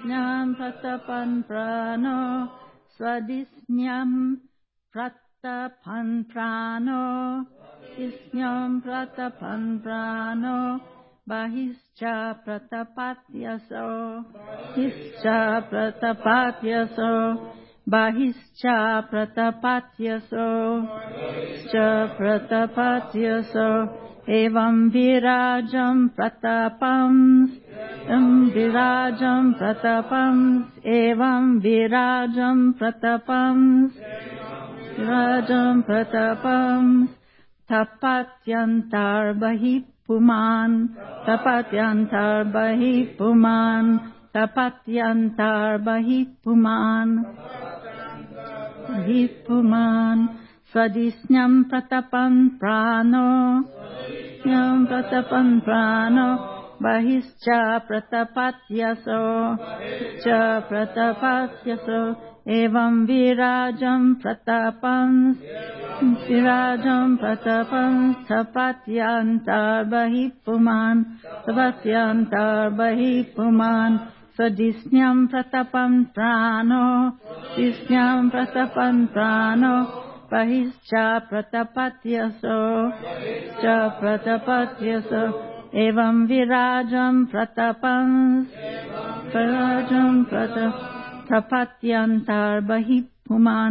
Swadhisnyam pratapan prano, Swadhisnyam pratapan prano, Swadhisnyam pratapan prano, Bahischa pratapatyaso, Bahischa pratapatyaso, Bahischa pratapatyaso, Bahischa pratapatyaso, Evam virajam pratapam, Evam virajam pratapam, Evam virajam pratapam, virajam pratapam, Tapatyantar bahi puman, Tapatyantar bahi puman, Tapatyantar bahi puman, bahi puman, Swadhisnyam pratapan prano, Swadhisnyam pratapan prano, Bahischa pratapatyaso, Bahischa pratapatyaso, Evam virajam pratapam, virajam pratapam, Tapatyantar bahi puman, Tapatyantar bahi puman, Swadhisnyam pratapam prano, Swadhisnyam pratapam prano, Bahischa pratapatyaso, Bahischa pratapatyaso, Evam virajam pratapam, virajam pratapam, Tapatyantar bahi puman.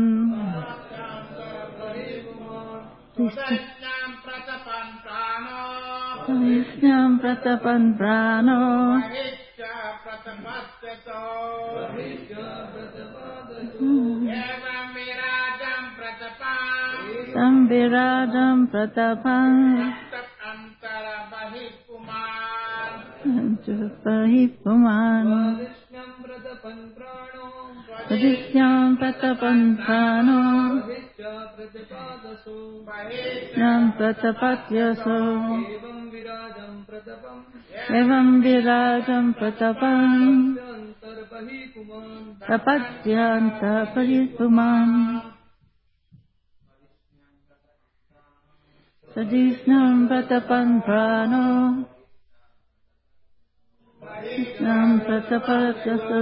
Swadhisnyam pratapan prano, Swadhisnyam pratapan prano, Bahischa pratapatyaso, Evam virajam pratapam, Samvirajam pratapam, Antara bahi puman, bahi puman. Swadhisnyam pratapan prano, Swadhisnyam pratapan prano, Bahischa pratapadaso, Swadhisnyam pratapatyaso, Evam virajam pratapam, Evam virajam pratapam, Tapatyantar bahi puman, Tapatyantar bahi puman. Swadhisnyam pratapan prano, Swadhisnyam pratapatyaso,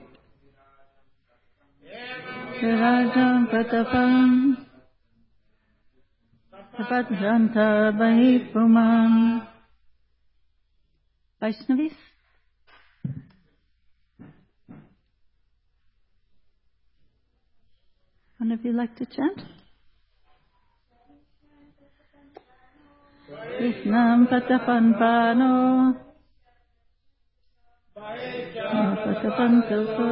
Virajam pratapam, Tapatyantar bahi puman. Vaishnavis? One of you like to chant? Swadhisnyam pratapan prano, pratapan tilso,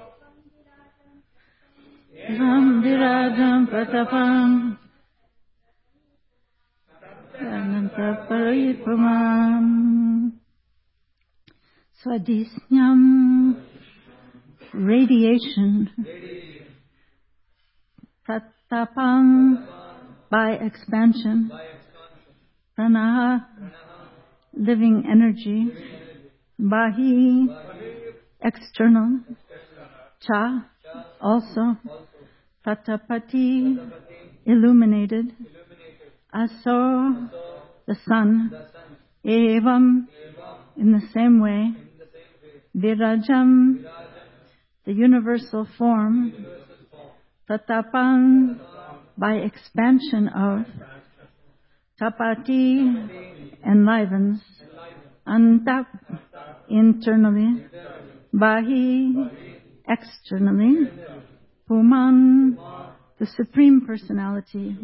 Evam virajam pratapam, Ananta paripamam. Swadhisnyam, radiation. Pratapam, by expansion. Pranaha, living energy. Bahi, external. Cha, also. Pratapati, illuminated. Aso, the sun. Evam, in the same way. Virajam, the universal form. Pratapam, by expansion of. Tapati, enlivens. Antap, internally. Bahi, externally. Puman, the Supreme Personality.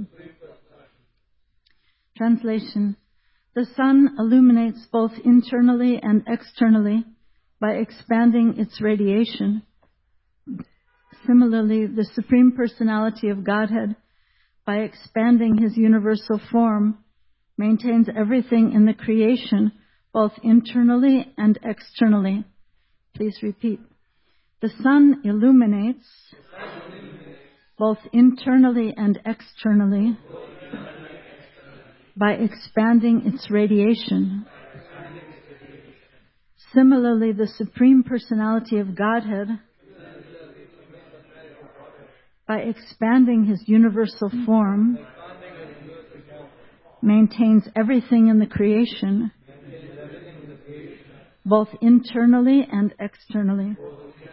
Translation. The sun illuminates both internally and externally by expanding its radiation. Similarly, the Supreme Personality of Godhead, by expanding His universal form, maintains everything in the creation, both internally and externally. Please repeat. The sun illuminates both internally and externally by expanding its radiation. Similarly, the Supreme Personality of Godhead, by expanding His universal form, maintains everything in the creation, both internally and externally.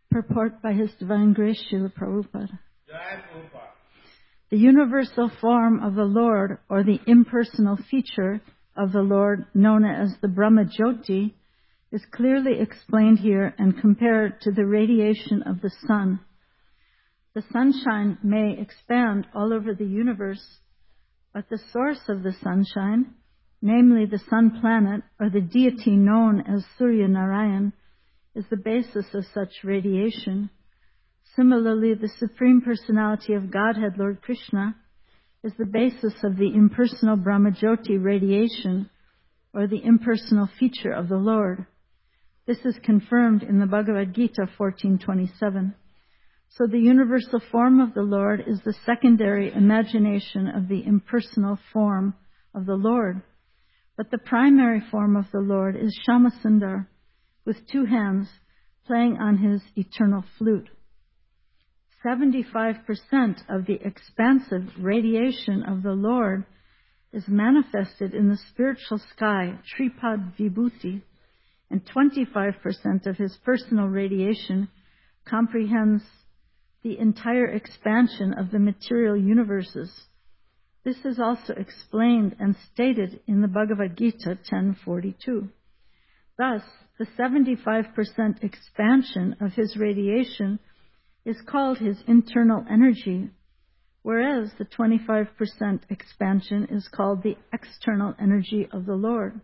Purport by His Divine Grace Srila Prabhupada. Jai Prabhupada. The universal form of the Lord, or the impersonal feature of the Lord, known as the Brahma Jyoti, is clearly explained here and compared to the radiation of the sun. The sunshine may expand all over the universe, but the source of the sunshine, namely the sun planet, or the deity known as Surya Narayan, is the basis of such radiation. Similarly, the Supreme Personality of Godhead, Lord Krishna, is the basis of the impersonal Brahmajyoti radiation, or the impersonal feature of the Lord. This is confirmed in the Bhagavad Gita 14:27. So the universal form of the Lord is the secondary imagination of the impersonal form of the Lord. But the primary form of the Lord is Shyamasundar, with two hands, playing on his eternal flute. 75% of the expansive radiation of the Lord is manifested in the spiritual sky, Tripad Vibhuti, and 25% of his personal radiation comprehends the entire expansion of the material universes. This is also explained and stated in the Bhagavad Gita 10:42. Thus, the 75% expansion of his radiation is called his internal energy, whereas the 25% expansion is called the external energy of the Lord.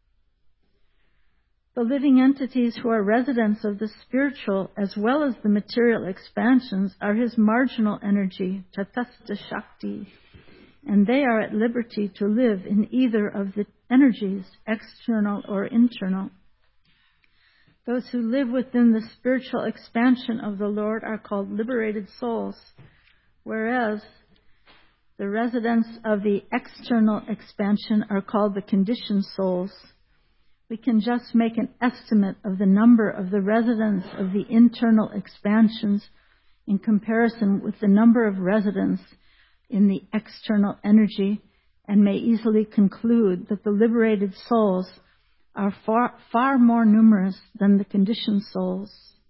The living entities who are residents of the spiritual as well as the material expansions are his marginal energy, Tatastha Shakti, and they are at liberty to live in either of the energies, external or internal. Those who live within the spiritual expansion of the Lord are called liberated souls, whereas the residents of the external expansion are called the conditioned souls. We can just make an estimate of the number of the residents of the internal expansions in comparison with the number of residents in the external energy, and may easily conclude that the liberated souls are far more numerous than the conditioned souls.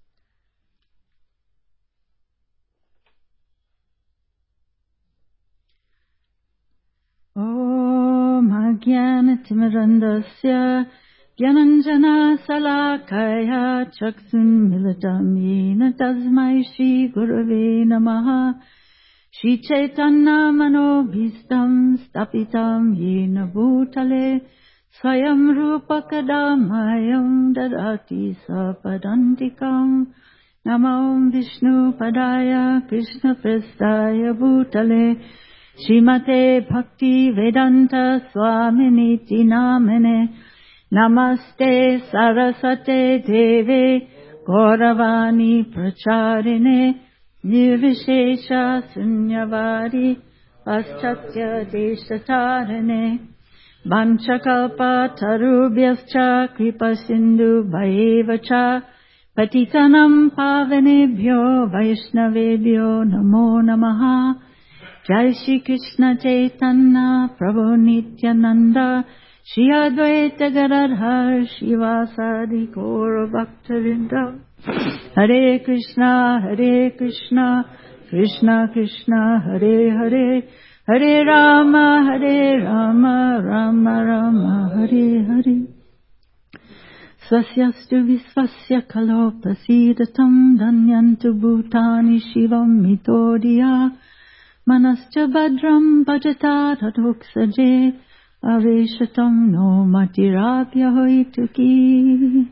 Om Ajnana-timirandasya Gyananjana Salakaya Chaksun Militam Yena Tasmai Shri Gurave Namaha Shri Chaitanya Manobhistam Stapitam Yena Bhutale Swayam Rupa Kadamayam Dadati Sapadantikam Namam Vishnu Padaya Krishna Prestaya Bhutale Srimate Bhakti Vedanta Swaminiti Namane Namaste Sarasate Deve Gauravani Pracharine Nirvishesha Sunyavari Paschatya Deshatarane Vanchakalpa Tarubhyascha Kripa Sindhu Bhaevacha Patitanam Pavanebhyo Vaishnavebhyo Namo Namaha Jai Shri Krishna Chaitanya Prabhu Nityananda Shri Advaita Gadadhar Shivasadi Gaura Bhaktavinda Hare Krishna Krishna Krishna Hare Hare Hare Rama Rama Rama Hare Hare Swasyastu Visvasya Kalo Prasidatam Danyantu Bhutani Shivam Mitodiya Manascha Badram Bhajata Tadoksaje Aveshatam no Matirapya Hoituki.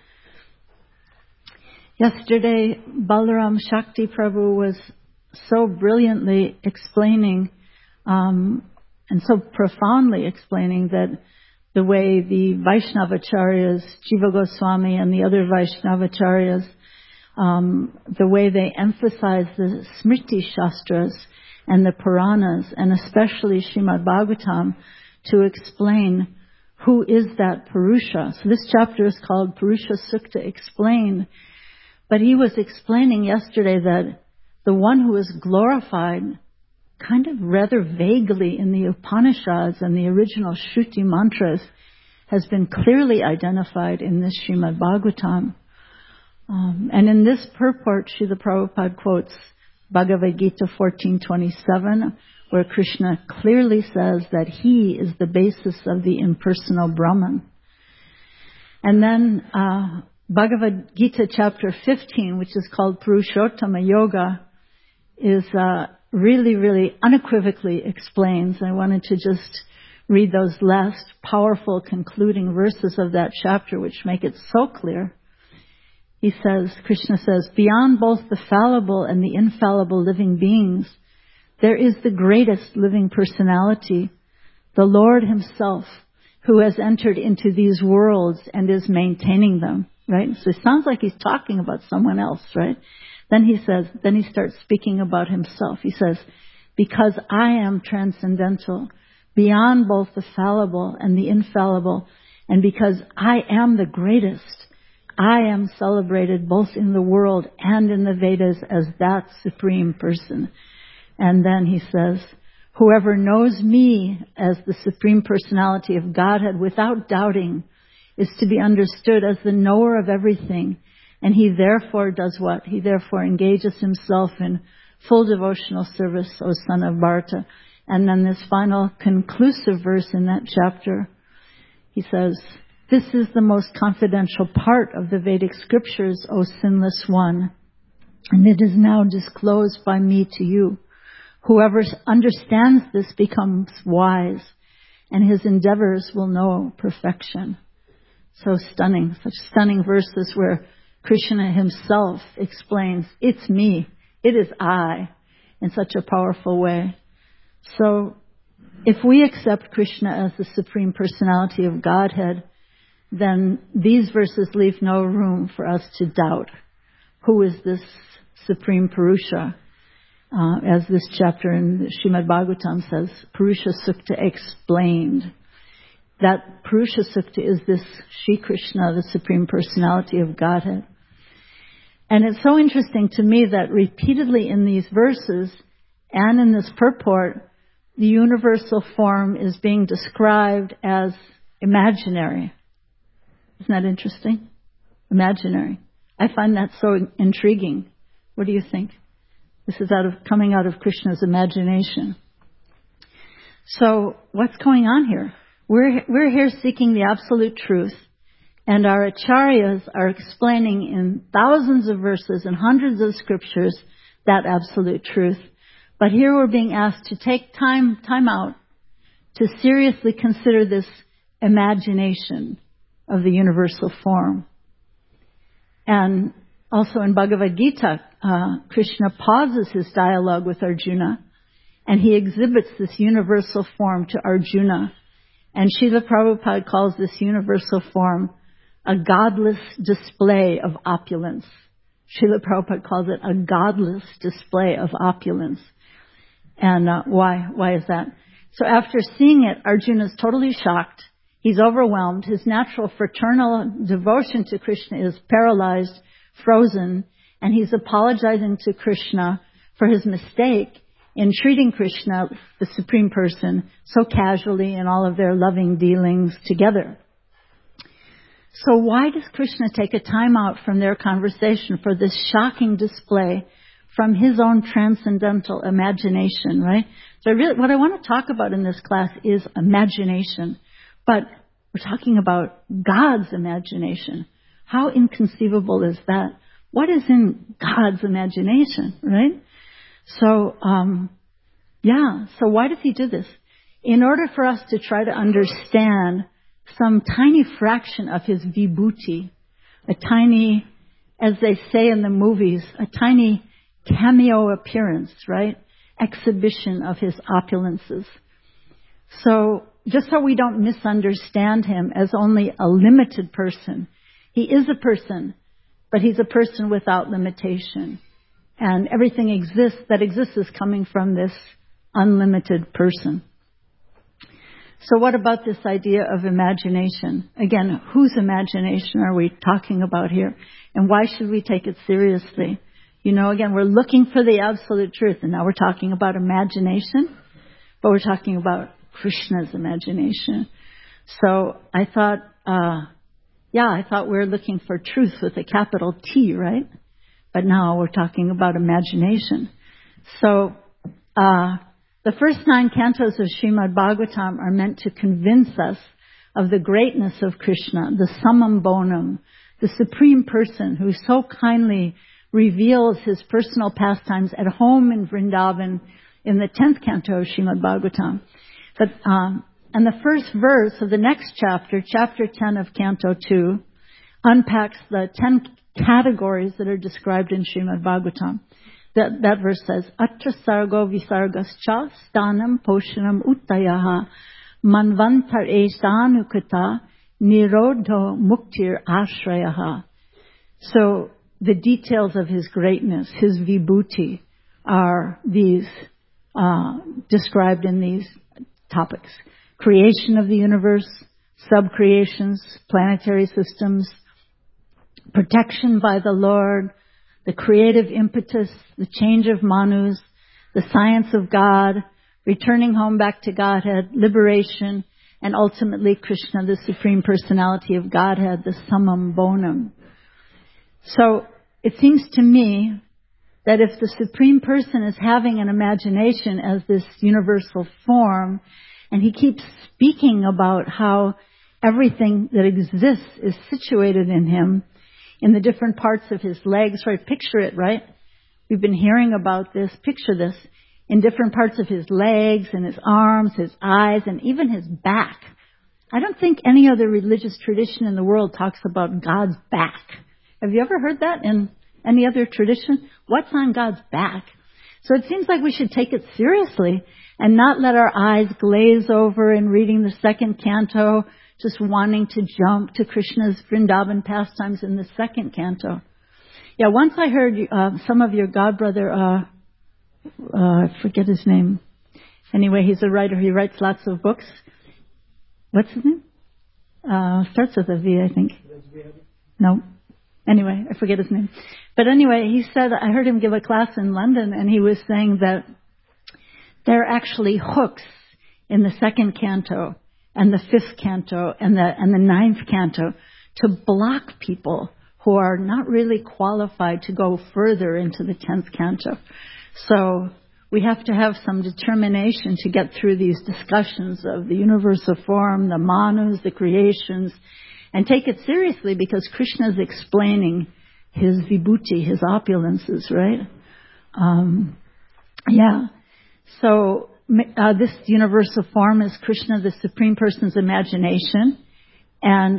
Yesterday, Balaram Shakti Prabhu was so brilliantly explaining and so profoundly explaining that the way the Vaishnavacharyas, Jiva Goswami and the other Vaishnavacharyas, the way they emphasize the Smriti Shastras and the Puranas, and especially Srimad Bhagavatam, to explain who is that Purusha. So this chapter is called Purusha Sukta Explained. But he was explaining yesterday that the one who is glorified kind of rather vaguely in the Upanishads and the original Shruti mantras has been clearly identified in this Srimad Bhagavatam. And in this purport, Srila Prabhupada quotes Bhagavad Gita 14:27, where Krishna clearly says that he is the basis of the impersonal Brahman. And then Bhagavad Gita chapter 15, which is called Purushottama Yoga, is really, really unequivocally explains. I wanted to just read those last powerful concluding verses of that chapter, which make it so clear. He says, Krishna says, beyond both the fallible and the infallible living beings, there is the greatest living personality, the Lord himself, who has entered into these worlds and is maintaining them, right? So it sounds like he's talking about someone else, right? Then he starts speaking about himself. He says, because I am transcendental, beyond both the fallible and the infallible, and because I am the greatest, I am celebrated both in the world and in the Vedas as that supreme person. And then he says, whoever knows me as the Supreme Personality of Godhead without doubting is to be understood as the knower of everything. And he therefore does what? He therefore engages himself in full devotional service, O son of Bharata. And then this final conclusive verse in that chapter, he says, this is the most confidential part of the Vedic scriptures, O sinless one, and it is now disclosed by me to you. Whoever understands this becomes wise, and his endeavors will know perfection. So stunning, such stunning verses where Krishna himself explains, it's me, it is I, in such a powerful way. So if we accept Krishna as the Supreme Personality of Godhead, then these verses leave no room for us to doubt who is this Supreme Purusha. As this chapter in Srimad Bhagavatam says, Purusha Sukta explained. That Purusha Sukta is this Shri Krishna, the Supreme Personality of Godhead. And it's so interesting to me that repeatedly in these verses and in this purport, the universal form is being described as imaginary. Isn't that interesting? Imaginary. I find that so intriguing. What do you think? This is coming out of Krishna's imagination. So what's going on here? We're here seeking the absolute truth, and our acharyas are explaining in thousands of verses and hundreds of scriptures that absolute truth. But here we're being asked to take time out to seriously consider this imagination of the universal form. And also in Bhagavad Gita, Krishna pauses his dialogue with Arjuna, and he exhibits this universal form to Arjuna. And Srila Prabhupada calls this universal form a godless display of opulence. Srila Prabhupada calls it a godless display of opulence. And why? Why is that? So after seeing it, Arjuna is totally shocked. He's overwhelmed. His natural fraternal devotion to Krishna is paralyzed, frozen, and he's apologizing to Krishna for his mistake in treating Krishna, the Supreme Person, so casually in all of their loving dealings together. So why does Krishna take a time out from their conversation for this shocking display from his own transcendental imagination, right? So what I want to talk about in this class is imagination. But we're talking about God's imagination. How inconceivable is that? What is in God's imagination, right? So, so why does he do this? In order for us to try to understand some tiny fraction of his vibhuti, a tiny, as they say in the movies, a tiny cameo appearance, right? Exhibition of his opulences. So, just so we don't misunderstand him as only a limited person. He is a person, but he's a person without limitation. And everything that exists is coming from this unlimited person. So what about this idea of imagination? Again, whose imagination are we talking about here? And why should we take it seriously? Again, we're looking for the absolute truth, and now we're talking about imagination, but we're talking about Krishna's imagination. So I thought Yeah, I thought we were looking for truth with a capital T, right? But now we're talking about imagination. So, the first 9 cantos of Srimad Bhagavatam are meant to convince us of the greatness of Krishna, the Samam Bonam, the Supreme Person who so kindly reveals his personal pastimes at home in Vrindavan in the 10th canto of Srimad Bhagavatam. But, and the first verse of the next chapter, chapter 10 of Canto 2, unpacks the 10 categories that are described in Srimad Bhagavatam. That verse says, Atra sargo visargascha stanam poshanam uttayaha manvantar esanukata nirodho muktir ashrayaha. So the details of his greatness, his vibhuti, are these described in these topics. Creation of the universe, sub-creations, planetary systems, protection by the Lord, the creative impetus, the change of manus, the science of God, returning home back to Godhead, liberation, and ultimately Krishna, the Supreme Personality of Godhead, the Samam Bonam. So it seems to me that if the Supreme Person is having an imagination as this universal form, and he keeps speaking about how everything that exists is situated in him, in the different parts of his legs, right? Picture it, right? We've been hearing about this. Picture this. In different parts of his legs and his arms, his eyes, and even his back. I don't think any other religious tradition in the world talks about God's back. Have you ever heard that in any other tradition? What's on God's back? So it seems like we should take it seriously and not let our eyes glaze over in reading the 2nd canto, just wanting to jump to Krishna's Vrindavan pastimes in the 2nd canto. Yeah, once I heard some of your godbrother, I forget his name. Anyway, he's a writer. He writes lots of books. What's his name? Starts with a V, I think. No. Anyway, I forget his name. But anyway, he said, I heard him give a class in London, and he was saying that there are actually hooks in the 2nd canto and the 5th canto and the 9th canto to block people who are not really qualified to go further into the 10th canto. So we have to have some determination to get through these discussions of the universal form, the manus, the creations, and take it seriously because Krishna is explaining his vibhuti, his opulences, right? Yeah. So this universal form is Krishna, the Supreme Person's imagination. And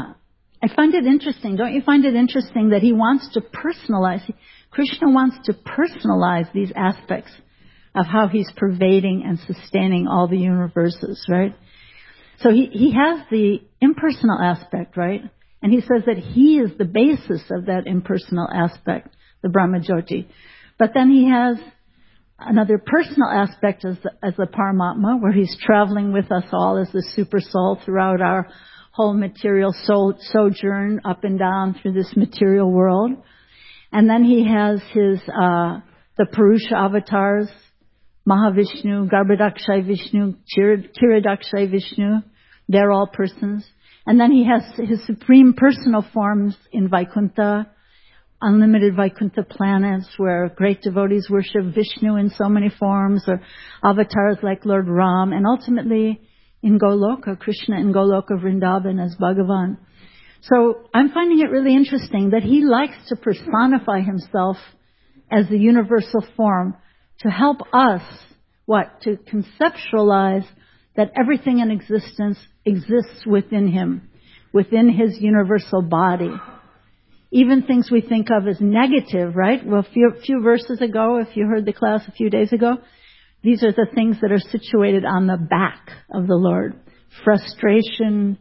I find it interesting. Don't you find it interesting that he wants to personalize? Krishna wants to personalize these aspects of how he's pervading and sustaining all the universes, right? So he has the impersonal aspect, right? And he says that he is the basis of that impersonal aspect, the Brahmajyoti. But then he has another personal aspect as the Paramatma, where he's traveling with us all as the super soul throughout our whole material sojourn up and down through this material world. And then he has his, the Purusha avatars, Mahavishnu, Garbhodakshai Vishnu, Kshirodakshai Vishnu. They're all persons. And then he has his supreme personal forms in Vaikuntha, unlimited Vaikuntha planets where great devotees worship Vishnu in so many forms, or avatars like Lord Ram, and ultimately in Goloka, Krishna in Goloka Vrindavan as Bhagavan. So I'm finding it really interesting that he likes to personify himself as the universal form to help us, to conceptualize that everything in existence exists within him, within his universal body. Even things we think of as negative, right? Well, a few verses ago, if you heard the class a few days ago, these are the things that are situated on the back of the Lord. Frustration,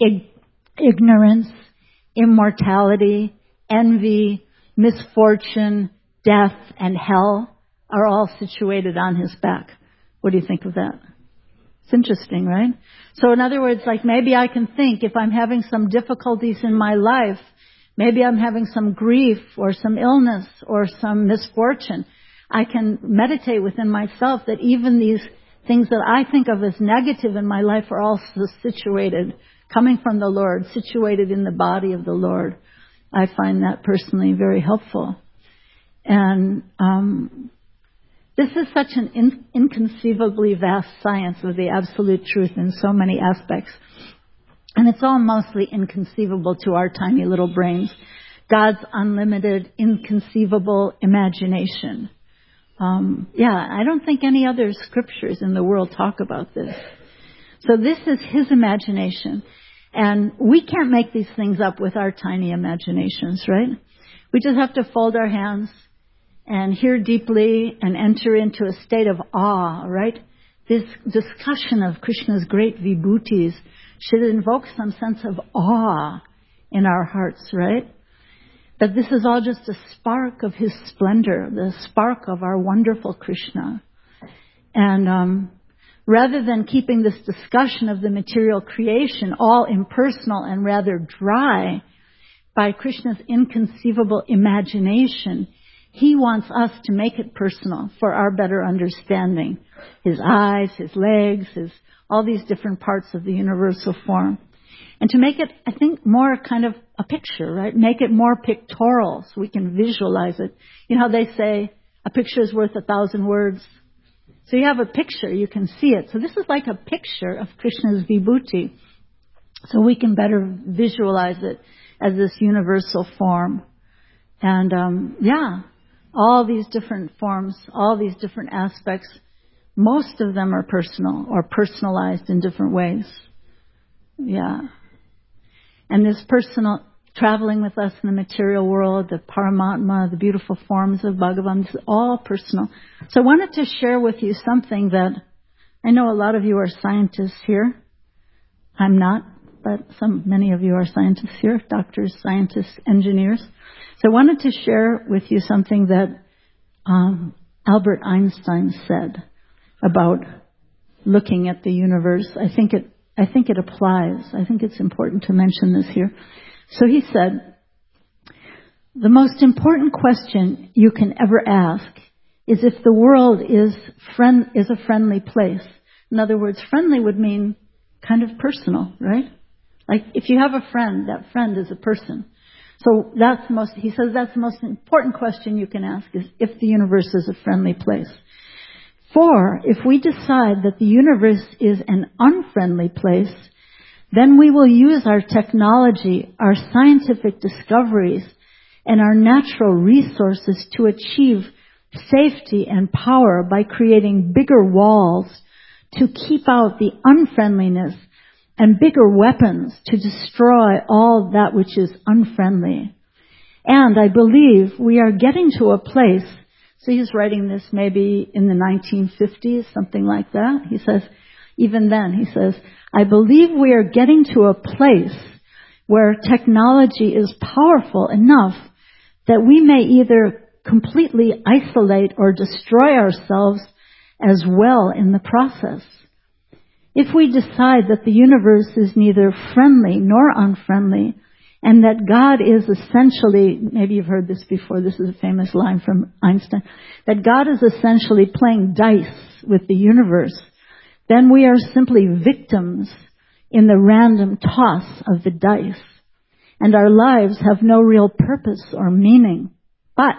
ignorance, immortality, envy, misfortune, death, and hell are all situated on his back. What do you think of that? It's interesting, right? So in other words, like maybe I can think if I'm having some difficulties in my life, maybe I'm having some grief or some illness or some misfortune, I can meditate within myself that even these things that I think of as negative in my life are also situated coming from the Lord, situated in the body of the Lord. I find that personally very helpful. And this is such an inconceivably vast science of the absolute truth in so many aspects. And it's all mostly inconceivable to our tiny little brains. God's unlimited, inconceivable imagination. I don't think any other scriptures in the world talk about this. So this is His imagination. And we can't make these things up with our tiny imaginations, right? We just have to fold our hands and hear deeply and enter into a state of awe, right? This discussion of Krishna's great vibhutis should invoke some sense of awe in our hearts, right? That this is all just a spark of His splendor, the spark of our wonderful Krishna. And rather than keeping this discussion of the material creation all impersonal and rather dry, by Krishna's inconceivable imagination, He wants us to make it personal for our better understanding. His eyes, His legs, all these different parts of the universal form. And to make it, I think, more kind of a picture, right? Make it more pictorial so we can visualize it. You know how they say a picture is worth 1,000 words? So you have a picture, you can see it. So this is like a picture of Krishna's vibhuti. So we can better visualize it as this universal form. And all these different forms, all these different aspects, most of them are personal or personalized in different ways. Yeah. And this personal, traveling with us in the material world, the Paramatma, the beautiful forms of Bhagavan, this is all personal. So I wanted to share with you something that I know a lot of you are scientists here. I'm not, but many of you are scientists here, doctors, scientists, engineers. So I wanted to share with you something that Albert Einstein said about looking at the universe. I think it applies. I think it's important to mention this here. So he said, the most important question you can ever ask is if the world is a friendly place. In other words, friendly would mean kind of personal, right? Like if you have a friend, that friend is a person. So he says that's the most important question you can ask is if the universe is a friendly place. For if we decide that the universe is an unfriendly place, then we will use our technology, our scientific discoveries, and our natural resources to achieve safety and power by creating bigger walls to keep out the unfriendliness and bigger weapons to destroy all that which is unfriendly. And I believe we are getting to a place. So he's writing this maybe in the 1950s, something like that. He says, even then, he says, I believe we are getting to a place where technology is powerful enough that we may either completely isolate or destroy ourselves as well in the process. If we decide that the universe is neither friendly nor unfriendly, and that God is essentially, maybe you've heard this before, this is a famous line from Einstein, that God is essentially playing dice with the universe, then we are simply victims in the random toss of the dice, and our lives have no real purpose or meaning. But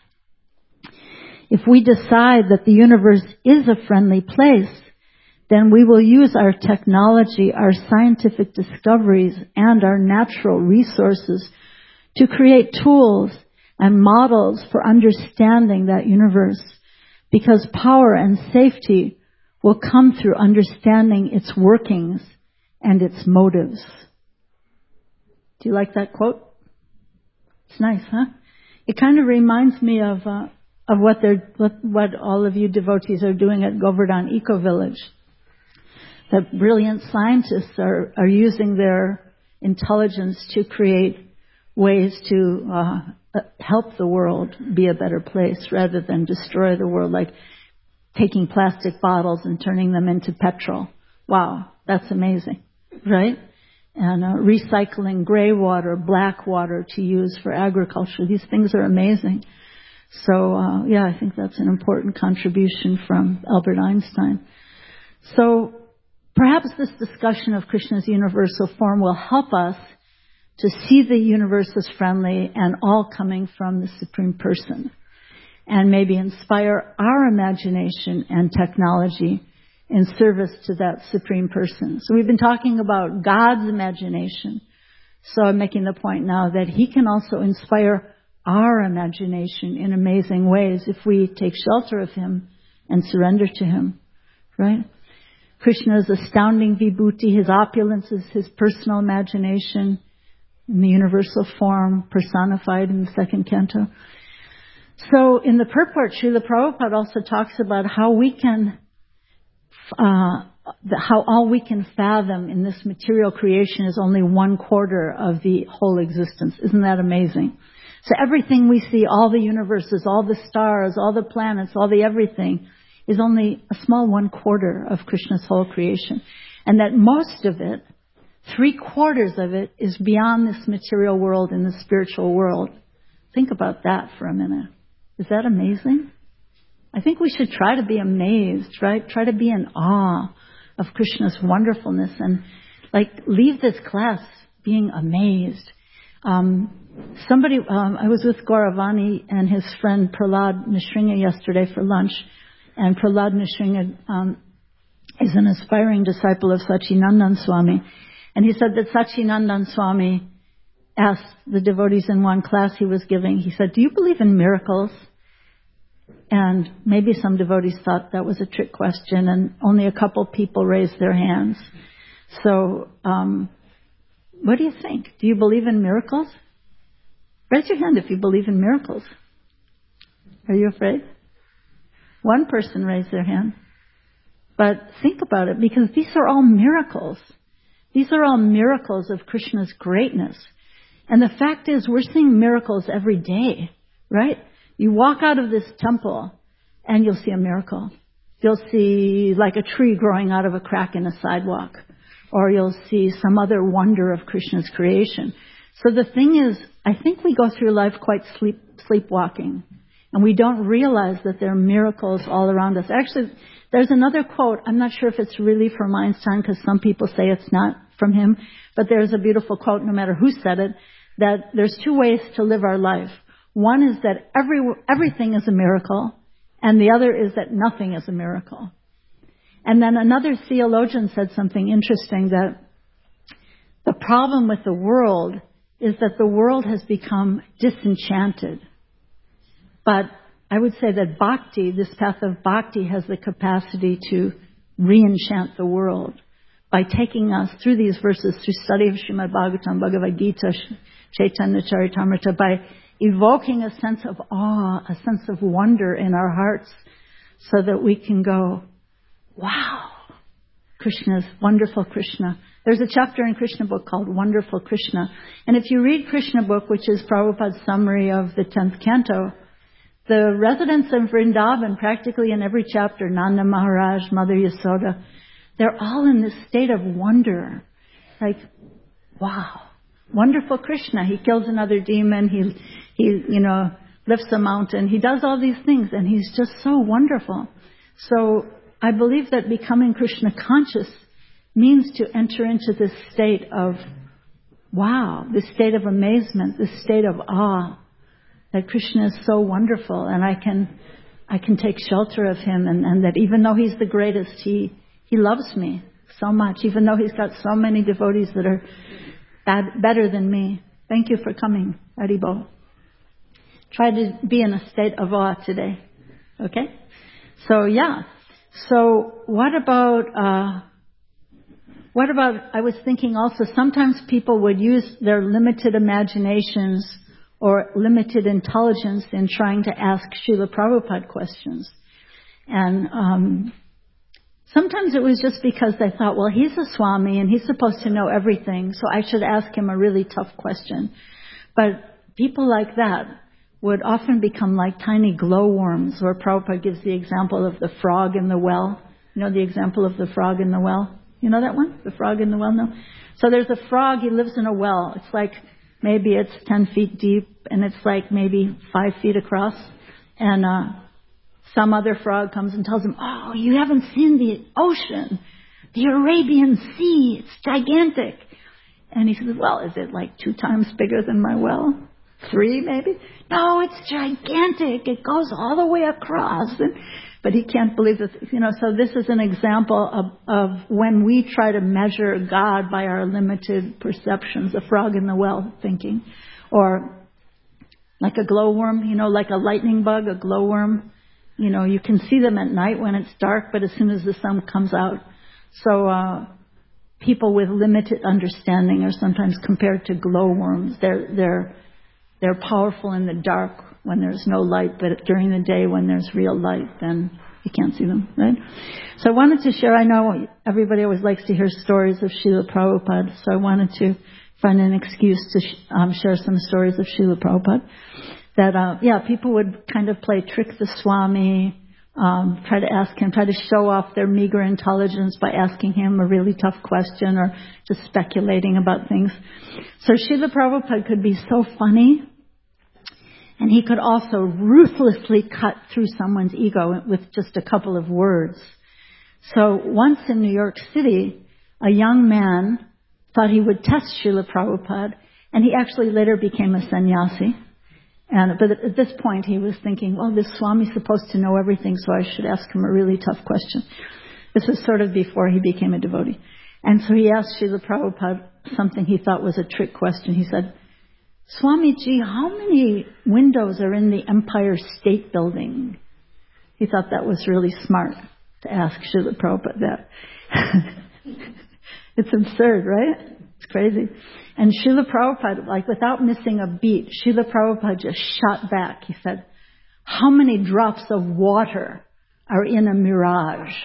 if we decide that the universe is a friendly place, then we will use our technology, our scientific discoveries, and our natural resources to create tools and models for understanding that universe, because power and safety will come through understanding its workings and its motives. Do you like that quote? It's nice, huh? It kind of reminds me of what all of you devotees are doing at Govardhan Eco Village. That brilliant scientists are using their intelligence to create ways to help the world be a better place rather than destroy the world, like taking plastic bottles and turning them into petrol. Wow, that's amazing, right? And recycling gray water, black water to use for agriculture. These things are amazing. So, I think that's an important contribution from Albert Einstein. So, perhaps this discussion of Krishna's universal form will help us to see the universe as friendly and all coming from the Supreme Person, and maybe inspire our imagination and technology in service to that Supreme Person. So we've been talking about God's imagination. So I'm making the point now that He can also inspire our imagination in amazing ways if we take shelter of Him and surrender to Him, right? Krishna's astounding vibhuti, His opulence is His personal imagination in the universal form personified in the second canto. So in the purport, Srila Prabhupada also talks about how all we can fathom in this material creation is only 1/4 of the whole existence. Isn't that amazing? So everything we see, all the universes, all the stars, all the planets, all the everything, is only a small 1/4 of Krishna's whole creation. And that most of it, 3/4 of it, is beyond this material world in the spiritual world. Think about that for a minute. Is that amazing? I think we should try to be amazed, right? Try to be in awe of Krishna's wonderfulness and leave this class being amazed. I was with Gauravani and his friend Prahlad Nishringa yesterday for lunch, and Prahlad Nishringa is an aspiring disciple of Sachinandan Swami, and he said that Sachinandan Swami asked the devotees in one class he was giving, he said, "Do you believe in miracles?" And maybe some devotees thought that was a trick question, and only a couple people raised their hands. So, what do you think? Do you believe in miracles? Raise your hand if you believe in miracles. Are you afraid? One person raised their hand. But think about it, because these are all miracles. These are all miracles of Krishna's greatness. And the fact is, we're seeing miracles every day, right? You walk out of this temple and you'll see a miracle. You'll see like a tree growing out of a crack in a sidewalk, or you'll see some other wonder of Krishna's creation. So the thing is, I think we go through life quite sleepwalking, and we don't realize that there are miracles all around us. Actually, there's another quote. I'm not sure if it's really from Einstein, because some people say it's not from him, but there's a beautiful quote, no matter who said it, that there's 2 ways to live our life. One is that everything is a miracle, and the other is that nothing is a miracle. And then another theologian said something interesting, that the problem with the world is that the world has become disenchanted. But I would say that bhakti, this path of bhakti, has the capacity to re-enchant the world by taking us through these verses, through study of Srimad Bhagavatam, Bhagavad Gita, Chaitanya Charitamrita, by evoking a sense of awe, a sense of wonder in our hearts, so that we can go, wow, Krishna's wonderful Krishna. There's a chapter in Krishna book called Wonderful Krishna. And if you read Krishna book, which is Prabhupada's summary of the 10th canto, the residents of Vrindavan, practically in every chapter, Nanda Maharaj, Mother Yasoda, they're all in this state of wonder. Like, wow, wonderful Krishna. He kills another demon. He lifts a mountain. He does all these things, and he's just so wonderful. So I believe that becoming Krishna conscious means to enter into this state of wow, this state of amazement, this state of awe, that Krishna is so wonderful, and I can take shelter of him, and that even though he's the greatest, he loves me so much, even though he's got so many devotees that are better than me. Thank you for coming, Haribol. Try to be in a state of awe today. Okay? So yeah. So what about, I was thinking also, sometimes people would use their limited imaginations or limited intelligence in trying to ask Srila Prabhupada questions. And sometimes it was just because they thought, well, he's a Swami and he's supposed to know everything, so I should ask him a really tough question. But people like that would often become like tiny glowworms, where Prabhupada gives the example of the frog in the well. You know the example of the frog in the well? You know that one? The frog in the well? No? So there's a frog, he lives in a well. It's like, maybe it's 10 feet deep, and it's like maybe 5 feet across. And some other frog comes and tells him, oh, you haven't seen the ocean. the Arabian Sea. It's gigantic. And he says, well, is it like 2 times bigger than my well? 3 maybe? No, it's gigantic. It goes all the way across. But he can't believe this. So this is an example of when we try to measure God by our limited perceptions, a frog in the well thinking. Or like a glowworm, like a lightning bug, a glowworm. You can see them at night when it's dark, but as soon as the sun comes out. So people with limited understanding are sometimes compared to glowworms. They're powerful in the dark when there's no light, but during the day when there's real light, then you can't see them, right? So I wanted to share, I know everybody always likes to hear stories of Srila Prabhupada, so I wanted to find an excuse to share some stories of Srila Prabhupada. That, people would kind of play trick the Swami, try to show off their meager intelligence by asking him a really tough question or just speculating about things. So Srila Prabhupada could be so funny, and he could also ruthlessly cut through someone's ego with just a couple of words. So once in New York City, a young man thought he would test Srila Prabhupada, and he actually later became a sannyasi. But at this point, he was thinking, well, this Swami's supposed to know everything, so I should ask him a really tough question. This was sort of before he became a devotee. And so he asked Srila Prabhupada something he thought was a trick question. He said, Swamiji, how many windows are in the Empire State Building? He thought that was really smart to ask Srila Prabhupada that. It's absurd, right? It's crazy. And Srila Prabhupada, like without missing a beat, Srila Prabhupada just shot back. He said, how many drops of water are in a mirage?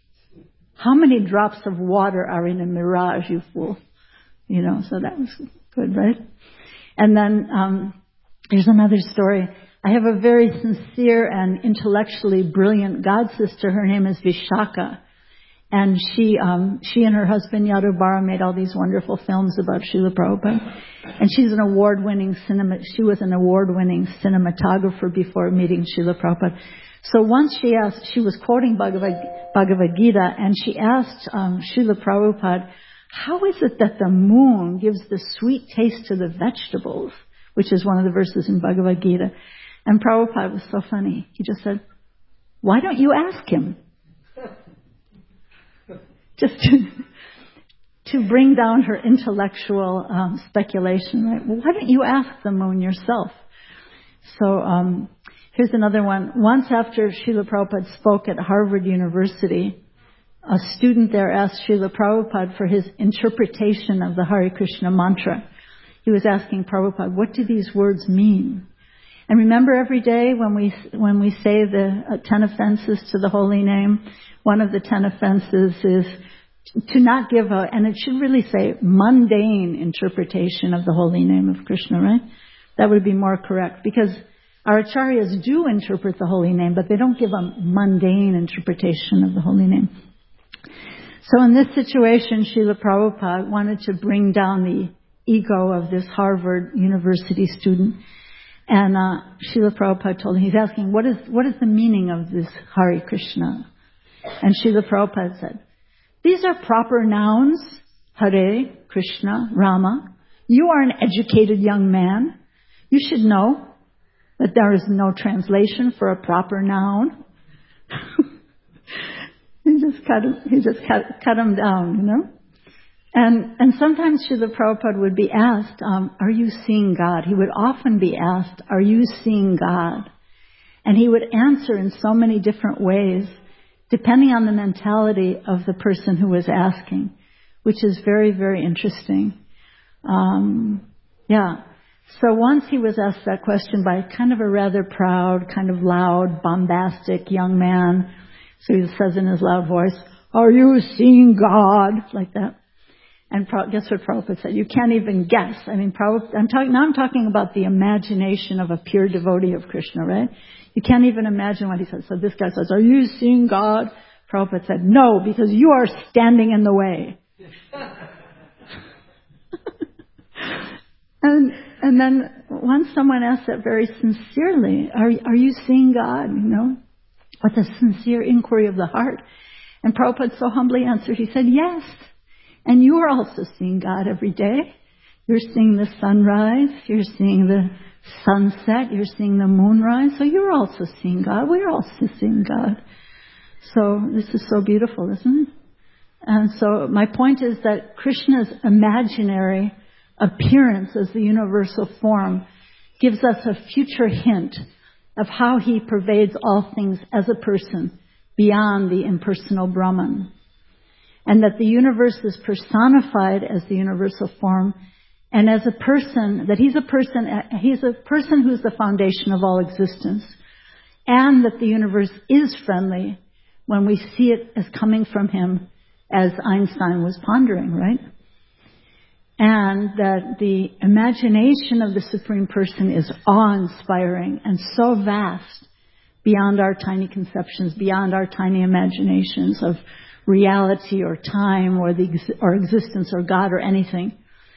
How many drops of water are in a mirage, you fool? So that was good, right? And then there's another story. I have a very sincere and intellectually brilliant god sister. Her name is Vishaka. And she and her husband Yadubara made all these wonderful films about Srila Prabhupada. And she was an award-winning cinematographer before meeting Srila Prabhupada. So once she was quoting Bhagavad Gita, and she asked Srila Prabhupada, how is it that the moon gives the sweet taste to the vegetables? Which is one of the verses in Bhagavad Gita. And Prabhupada was so funny. He just said, why don't you ask him? Just to bring down her intellectual speculation, right? Well, why don't you ask the moon yourself? So here's another one. Once after Srila Prabhupada spoke at Harvard University, a student there asked Srila Prabhupada for his interpretation of the Hare Krishna mantra. He was asking Prabhupada, what do these words mean? And remember, every day when we say the 10 offenses to the holy name, one of the 10 offenses is to not give and it should really say mundane interpretation of the holy name of Krishna, right? That would be more correct, because our acharyas do interpret the holy name, but they don't give a mundane interpretation of the holy name. So in this situation, Srila Prabhupada wanted to bring down the ego of this Harvard University student. And Srila Prabhupada told him, he's asking, what is the meaning of this Hare Krishna? And Srila Prabhupada said, these are proper nouns, Hare, Krishna, Rama. You are an educated young man. You should know that there is no translation for a proper noun. He just cut him down, And sometimes Srila Prabhupada would be asked, are you seeing God? He would often be asked, are you seeing God? And he would answer in so many different ways, depending on the mentality of the person who was asking, which is very, very interesting. So once he was asked that question by kind of a rather proud, kind of loud, bombastic young man. So he says in his loud voice, are you seeing God? Like that. And guess what Prabhupada said? You can't even guess. I mean, I'm talking about the imagination of a pure devotee of Krishna, right? You can't even imagine what he said. So this guy says, are you seeing God? Prabhupada said, no, because you are standing in the way. And then once someone asked that very sincerely, are you seeing God? With a sincere inquiry of the heart. And Prabhupada so humbly answered, he said, yes. And you are also seeing God every day. You're seeing the sunrise, you're seeing the sunset, you're seeing the moonrise, so you're also seeing God. We're also seeing God. So this is so beautiful, isn't it? And so my point is that Krishna's imaginary appearance as the universal form gives us a future hint of how he pervades all things as a person beyond the impersonal Brahman. And that the universe is personified as the universal form, and as a person, that he's a person who's the foundation of all existence, and that the universe is friendly when we see it as coming from him, as Einstein was pondering, right? And that the imagination of the Supreme Person is awe-inspiring and so vast beyond our tiny conceptions, beyond our tiny imaginations of reality or time or existence or God or anything.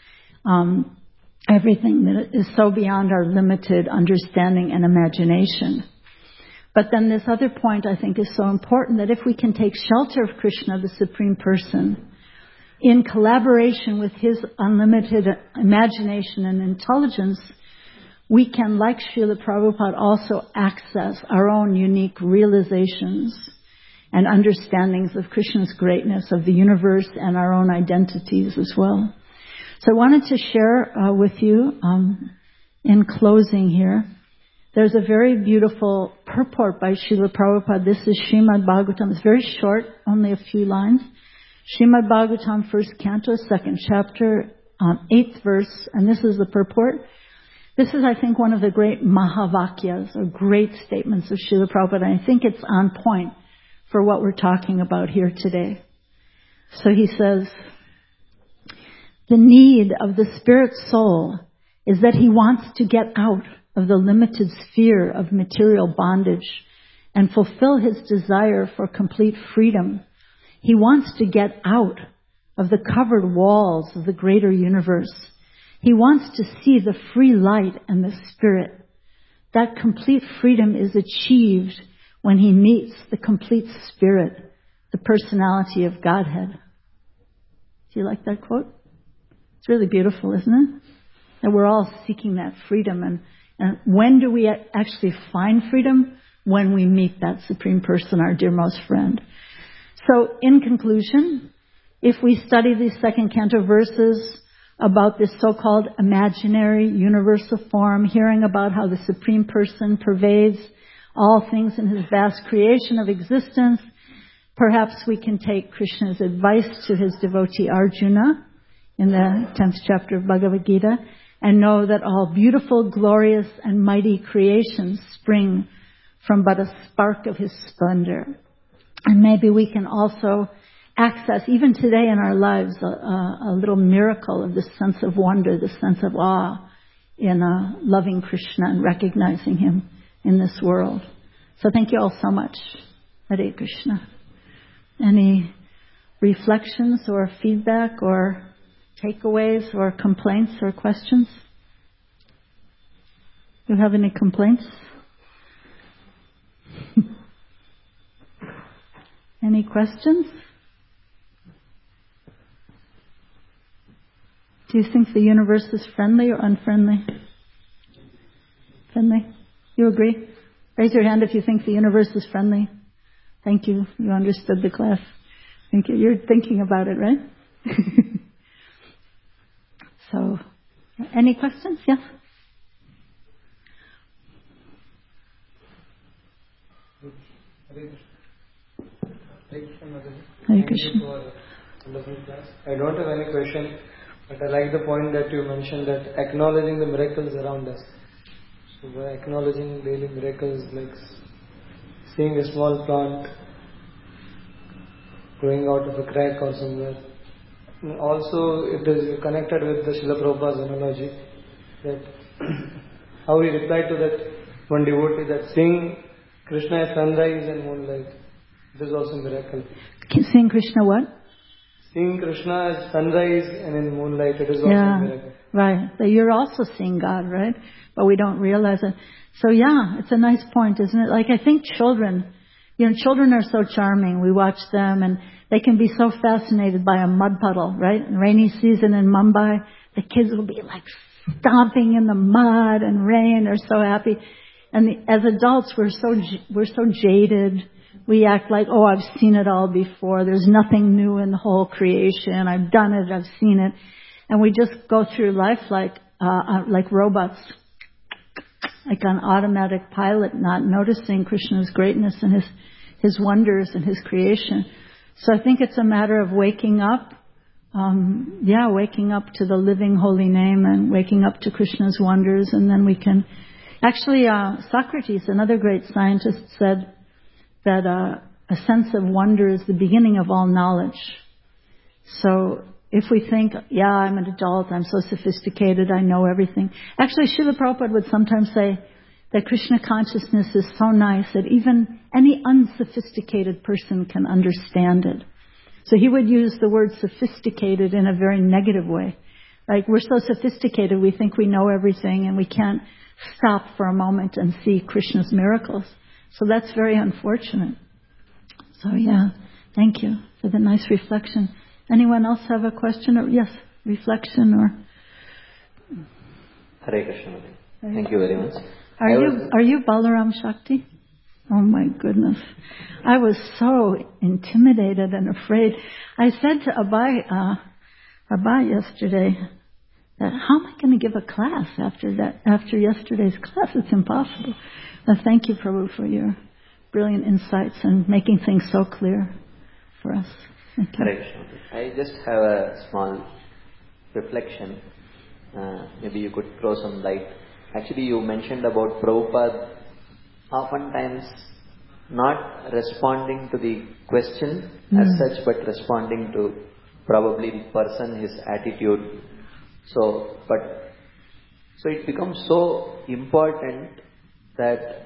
Everything that is so beyond our limited understanding and imagination. But then this other point I think is so important, that if we can take shelter of Krishna, the Supreme Person, in collaboration with his unlimited imagination and intelligence, we can, like Srila Prabhupada, also access our own unique realizations and understandings of Krishna's greatness, of the universe, and our own identities as well. So I wanted to share with you, in closing here, there's a very beautiful purport by Srila Prabhupada. This is Srimad Bhagavatam. It's very short, only a few lines. Srimad Bhagavatam, 1st canto, 2nd chapter, 8th verse, and this is the purport. This is, I think, one of the great Mahavakyas, or great statements of Srila Prabhupada, and I think it's on point for what we're talking about here today. So he says, the need of the spirit soul is that he wants to get out of the limited sphere of material bondage and fulfill his desire for complete freedom. He wants to get out of the covered walls of the greater universe. He wants to see the free light and the spirit. That complete freedom is achieved when he meets the complete spirit, the personality of Godhead. Do you like that quote? It's really beautiful, isn't it? And we're all seeking that freedom. And when do we actually find freedom? When we meet that Supreme Person, our dearmost friend. So, in conclusion, if we study these 2nd canto verses about this so-called imaginary universal form, hearing about how the Supreme Person pervades all things in his vast creation of existence, perhaps we can take Krishna's advice to his devotee Arjuna in the 10th chapter of Bhagavad Gita, and know that all beautiful, glorious, and mighty creations spring from but a spark of his splendor. And maybe we can also access, even today in our lives, a little miracle of this sense of wonder, this sense of awe in loving Krishna and recognizing him in this world. So thank you all so much. Hare Krishna. Any reflections or feedback or takeaways or complaints or questions? Do you have any complaints? Any questions? Do you think the universe is friendly or unfriendly? Friendly? You agree? Raise your hand if you think the universe is friendly. Thank you. You understood the class. Thank you. You're thinking about it, right? So, any questions? Yes? Hare Krishna. I don't have any question, but I like the point that you mentioned, that acknowledging the miracles around us. So by acknowledging daily miracles, like seeing a small plant growing out of a crack or somewhere. And also, it is connected with the Srila Prabhupada's analogy, that how he replied to that one devotee, that seeing Krishna as sunrise and moonlight, it is also a miracle. Seeing Krishna what? Seeing Krishna as sunrise and in moonlight, it is also a miracle. Right. So you're also seeing God, right? But we don't realize it. So yeah, it's a nice point, isn't it? Like I think children, children are so charming. We watch them and they can be so fascinated by a mud puddle, right? In rainy season in Mumbai, the kids will be like stomping in the mud and rain. They're so happy. And as adults, we're so jaded. We act like, oh, I've seen it all before. There's nothing new in the whole creation. I've done it. I've seen it. And we just go through life like robots, like on automatic pilot, not noticing Krishna's greatness and his wonders and his creation. So I think it's a matter of waking up, waking up to the living holy name and waking up to Krishna's wonders, and then we can. Actually, Socrates, another great scientist, said that a sense of wonder is the beginning of all knowledge. So if we think, I'm an adult, I'm so sophisticated, I know everything. Actually, Srila Prabhupada would sometimes say that Krishna consciousness is so nice that even any unsophisticated person can understand it. So he would use the word sophisticated in a very negative way. Like, we're so sophisticated, we think we know everything and we can't stop for a moment and see Krishna's miracles. So that's very unfortunate. So thank you for the nice reflection. Anyone else have a question or reflection or? Hare Krishna. Thank you very much. Are you Balaram Shakti? Oh my goodness. I was so intimidated and afraid. I said to Abhay yesterday that how am I going to give a class after yesterday's class? It's impossible. Thank you, Prabhu, for your brilliant insights and making things so clear for us. Thank you. Hare Krishna. I just have a small reflection. Maybe you could throw some light. Actually, you mentioned about Prabhupada oftentimes not responding to the question as such, but responding to probably the person, his attitude. So it becomes so important that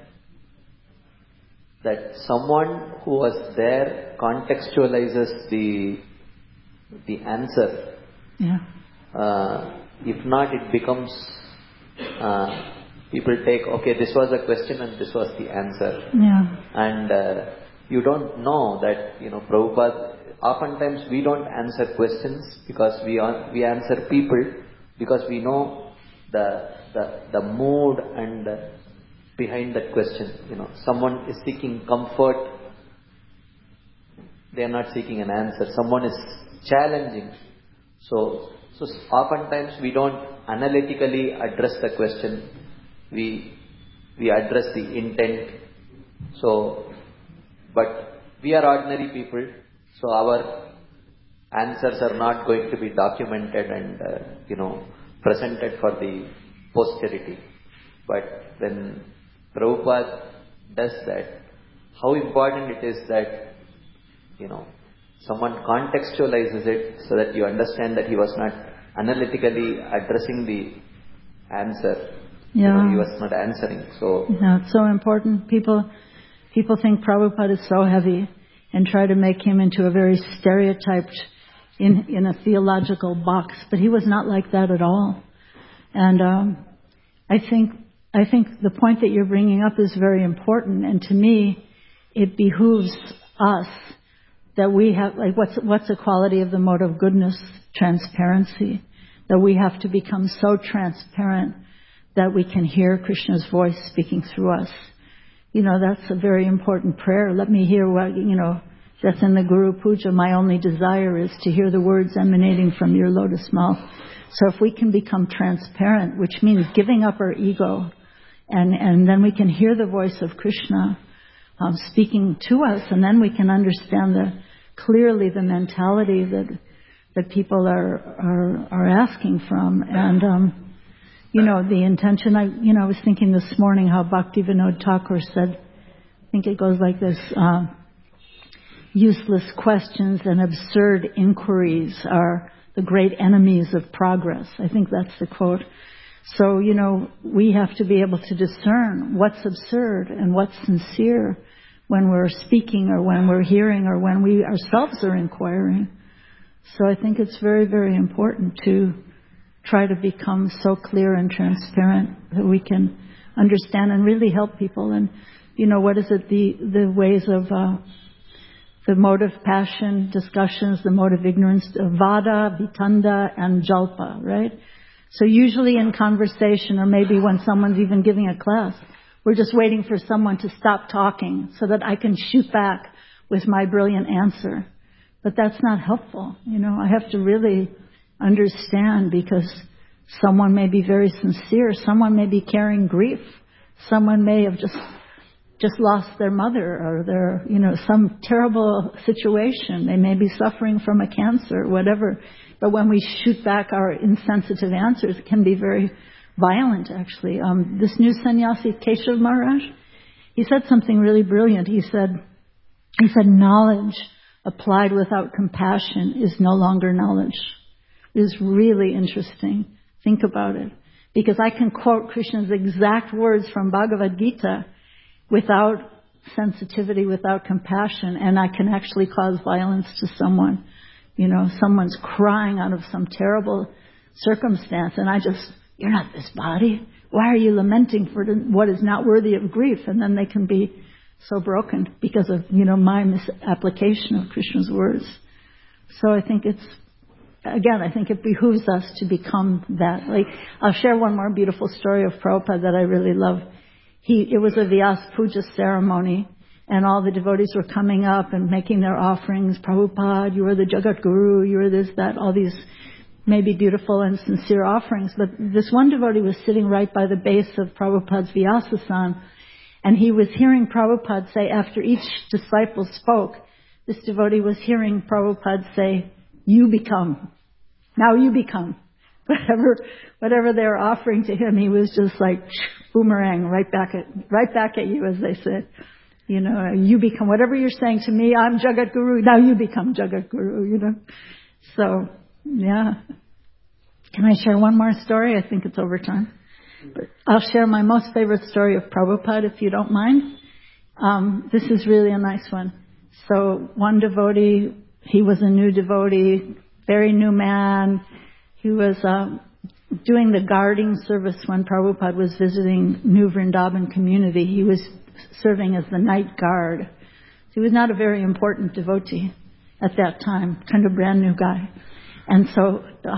someone who was there contextualizes the answer. Yeah. If not, it becomes people take, okay, this was a question and this was the answer. Yeah. And you don't know that, Prabhupada, oftentimes we don't answer questions because we answer people because we know the mood and behind that question. Someone is seeking comfort. They are not seeking an answer. Someone is challenging. So oftentimes we don't analytically address the question. We address the intent. But we are ordinary people. So our answers are not going to be documented and presented for the posterity. But when Prabhupada does that, how important it is that someone contextualizes it so that you understand that he was not analytically addressing the answer. Yeah. He was not answering. So it's so important. People think Prabhupada is so heavy and try to make him into a very stereotyped in a theological box, but he was not like that at all. And I think the point that you're bringing up is very important, and to me, it behooves us that we have, like, what's the quality of the mode of goodness? Transparency. That we have to become so transparent that we can hear Krishna's voice speaking through us. That's a very important prayer. Let me hear what, that's in the Guru Puja. My only desire is to hear the words emanating from your lotus mouth. So if we can become transparent, which means giving up our ego, and then we can hear the voice of Krishna speaking to us, and then we can understand clearly the mentality that people are asking from, and the intention. I was thinking this morning how Bhaktivinoda Thakur said, I think it goes like this: useless questions and absurd inquiries are the great enemies of progress. I think that's the quote. So, we have to be able to discern what's absurd and what's sincere when we're speaking or when we're hearing or when we ourselves are inquiring. So I think it's very, very important to try to become so clear and transparent that we can understand and really help people. And what is it, the ways of the mode of passion discussions, the mode of ignorance, Vada, Vitanda, and Jalpa, right? So usually in conversation, or maybe when someone's even giving a class, we're just waiting for someone to stop talking so that I can shoot back with my brilliant answer. But that's not helpful. I have to really understand, because someone may be very sincere, someone may be carrying grief, someone may have just lost their mother, or their, some terrible situation. They may be suffering from a cancer, whatever. But when we shoot back our insensitive answers, it can be very violent, actually. This new sannyasi, Keshav Maharaj, he said something really brilliant. He said, knowledge applied without compassion is no longer knowledge. It is really interesting. Think about it. Because I can quote Krishna's exact words from Bhagavad Gita without sensitivity, without compassion, and I can actually cause violence to someone. Someone's crying out of some terrible circumstance, and you're not this body. Why are you lamenting for what is not worthy of grief? And then they can be so broken because of, my misapplication of Krishna's words. So I think it behooves us to become that. Like, I'll share one more beautiful story of Prabhupada that I really love. It was a Vyas Puja ceremony, and all the devotees were coming up and making their offerings. Prabhupada, you are the Jagat Guru, you are this, that, all these maybe beautiful and sincere offerings. But this one devotee was sitting right by the base of Prabhupada's Vyasasan, and he was hearing Prabhupada say, after each disciple spoke, this devotee was hearing Prabhupada say, you become. Now you become. Whatever they were offering to him, he was just like boomerang right back at you, as they said. You become whatever you're saying to me. I'm Jagat Guru. Now you become Jagat Guru. So yeah. Can I share one more story? I think it's over time. But I'll share my most favorite story of Prabhupada, if you don't mind. This is really a nice one. So one devotee, he was a new devotee, very new man. He was doing the guarding service when Prabhupada was visiting New Vrindavan community. He was serving as the night guard. He was not a very important devotee at that time, kind of brand new guy. And so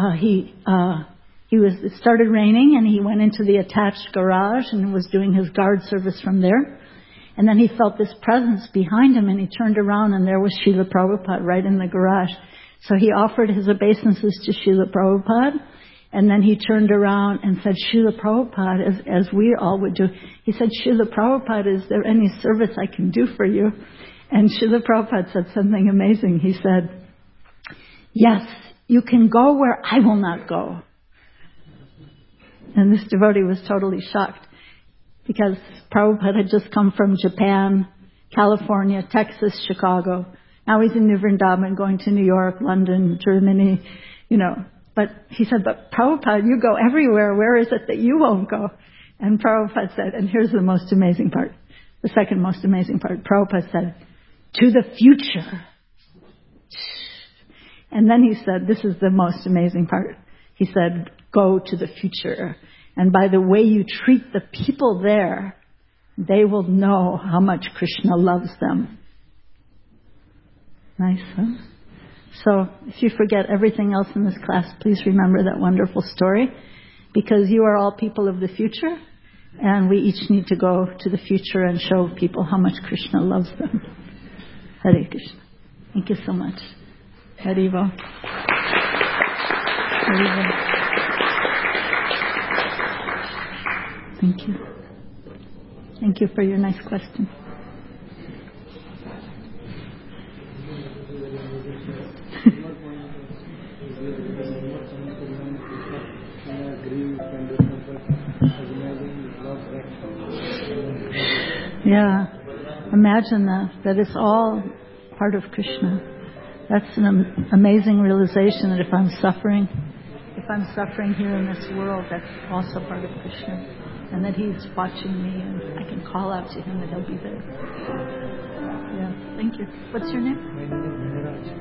it started raining, and he went into the attached garage and was doing his guard service from there. And then he felt this presence behind him, and he turned around, and there was Srila Prabhupada right in the garage. So he offered his obeisances to Srila Prabhupada, and then he turned around and said, Srila Prabhupada, as we all would do, he said, Srila Prabhupada, is there any service I can do for you? And Srila Prabhupada said something amazing. He said, yes, you can go where I will not go. And this devotee was totally shocked, because Prabhupada had just come from Japan, California, Texas, Chicago. Now he's in New Vrindavan, going to New York, London, Germany, But he said, but Prabhupada, you go everywhere. Where is it that you won't go? And Prabhupada said, and here's the most amazing part, the second most amazing part. Prabhupada said, to the future. And then he said, this is the most amazing part. He said, go to the future. And by the way you treat the people there, they will know how much Krishna loves them. Nice, huh? So if you forget everything else in this class, please remember that wonderful story, because you are all people of the future, and we each need to go to the future and show people how much Krishna loves them. Hare Krishna. Thank you so much. Haribo. Haribo. Thank you. Thank you for your nice question. Yeah, imagine that it's all part of Krishna. That's an amazing realization, that if I'm suffering here in this world, that's also part of Krishna, and that He's watching me, and I can call out to Him, and He'll be there. Yeah, thank you. What's your name?